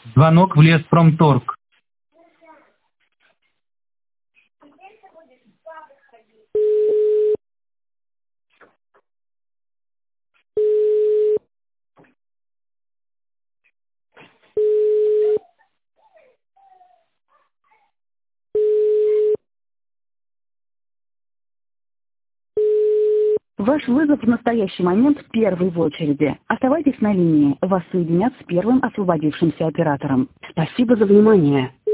Звонок в Леспромторг. Ваш вызов в настоящий момент первый в очереди. Оставайтесь на линии. Вас соединят с первым освободившимся оператором. Спасибо за внимание.